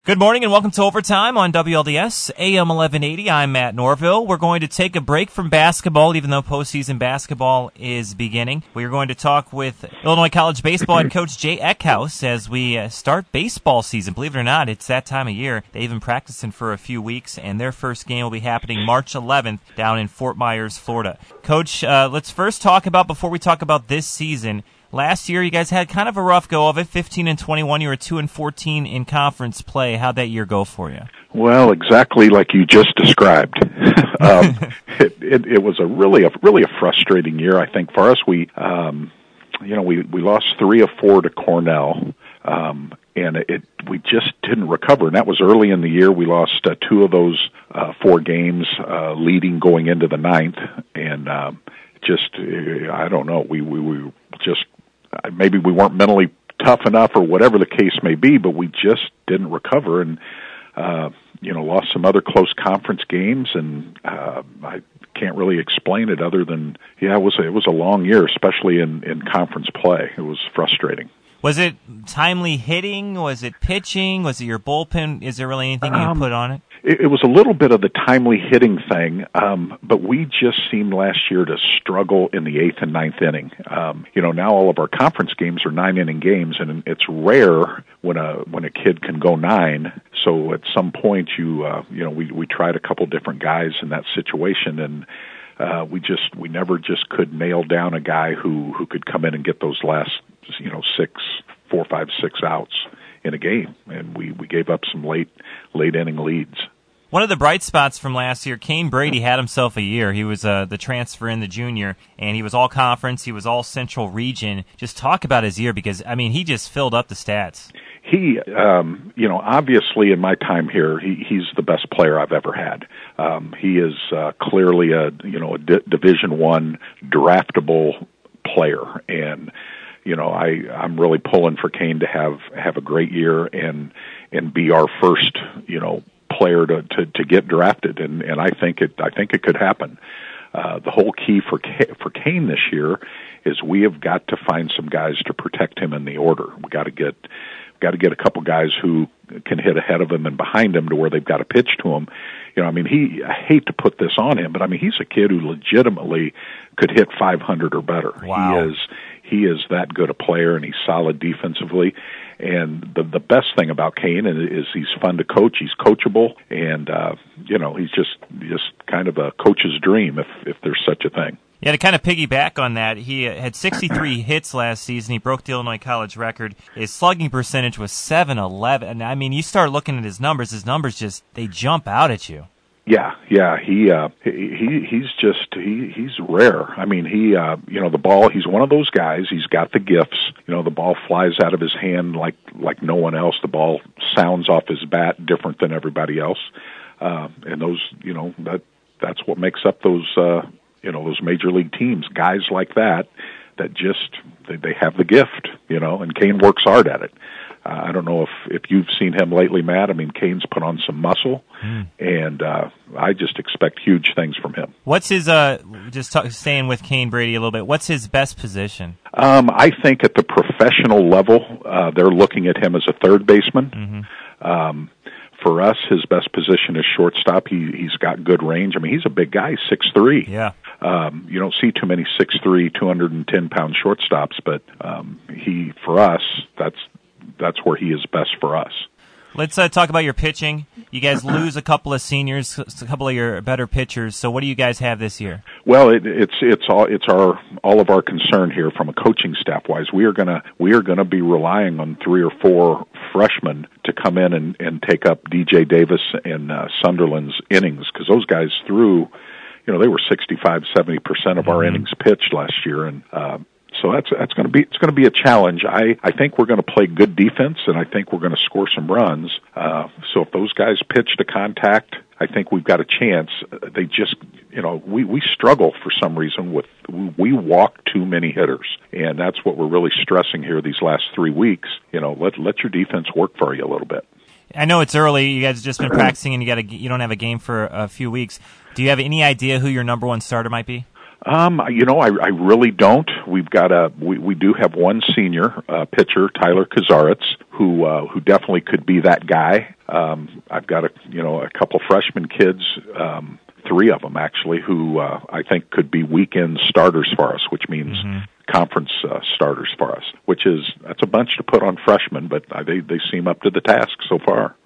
Good morning and welcome to Overtime on WLDS, AM 1180. I'm Matt Norville. We're going to take a break from basketball, even though postseason basketball is beginning. We are going to talk with Illinois College baseball head coach Jay Eckhouse as we start baseball season. Believe it or not, it's that time of year. They've been practicing for a few weeks, and their first game will be happening March 11th down in Fort Myers, Florida. Coach, let's first talk about, before we talk about this season, last year, you guys had kind of a rough go of it, 15-21. You were 2-14 in conference play. How'd that year go for you? Well, exactly like you just described. It was a really frustrating year, I think, for us. We lost 3 of 4 to Cornell, and we just didn't recover. And that was early in the year. We lost 2 of those 4 games, leading going into the 9th, and I don't know. We just. Maybe we weren't mentally tough enough or whatever the case may be, but we just didn't recover and, lost some other close conference games, and I can't really explain it other than, it was a long year, especially in conference play. It was frustrating. Was it timely hitting? Was it pitching? Was it your bullpen? Is there really anything you put on it? It was a little bit of the timely hitting thing, but we just seemed last year to struggle in the 8th and 9th inning. Now all of our conference games are 9-inning games, and it's rare when a kid can go 9. So at some point, we tried a couple different guys in that situation, and we never just could nail down a guy who could come in and get those last 4, 5, 6 outs in a game, and we gave up some late inning leads. One of the bright spots from last year, Kane Brady had himself a year. He was the transfer in the junior, and he was all conference. He was all central region. Just talk about his year, because he just filled up the stats. He, obviously in my time here, he's the best player I've ever had. He is clearly a Division I draftable player, and I'm really pulling for Kane to have a great year and be our first player to get drafted, and I think it could happen. The whole key for Kane this year is we have got to find some guys to protect him in the order. We got to get a couple guys who can hit ahead of him and behind him to where they've got to pitch to him. I hate to put this on him, but he's a kid who legitimately could hit 500 or better. Wow. He is that good a player, and he's solid defensively. And the best thing about Kane is he's fun to coach. He's coachable, and he's just kind of a coach's dream, if there's such a thing. Yeah, to kind of piggyback on that, he had 63 hits last season. He broke the Illinois College record. His slugging percentage was .711. You start looking at his numbers just, they jump out at you. Yeah, he's rare. The ball, he's one of those guys, he's got the gifts. The ball flies out of his hand like no one else. The ball sounds off his bat different than everybody else. And those, that's what makes up those major league teams, guys like that just, they have the gift, and Kane works hard at it. I don't know if you've seen him lately, Matt. Kane's put on some muscle, and I just expect huge things from him. What's his, staying with Kane Brady a little bit, what's his best position? I think at the professional level, they're looking at him as a third baseman. Mm-hmm. For us, his best position is shortstop. He's got good range. He's a big guy, 6'3". Yeah. You don't see too many 6'3", 210-pound shortstops, but for us, that's where he is best for us. Let's talk about your pitching. You guys lose a couple of seniors, a couple of your better pitchers. So what do you guys have this year? Well, it's all of our concern here from a coaching staff wise. We are gonna be relying on 3 or 4 freshmen to come in and take up DJ Davis and Sunderland's innings, because those guys threw, they were 65-70% of our innings pitched last year, and so it's going to be a challenge. I think we're going to play good defense, and I think we're going to score some runs. So if those guys pitch to contact, I think we've got a chance. They just, we struggle for some reason we walk too many hitters, and that's what we're really stressing here these last 3 weeks. Let your defense work for you a little bit. I know it's early. You guys have just been practicing, and you don't have a game for a few weeks. Do you have any idea who your number one starter might be? I really don't. We do have one senior pitcher, Tyler Kazaritz. who definitely could be that guy. I've got a couple freshman kids, 3 of them actually, who I think could be weekend starters for us, which means conference starters for us. That's a bunch to put on freshmen, but they seem up to the task so far.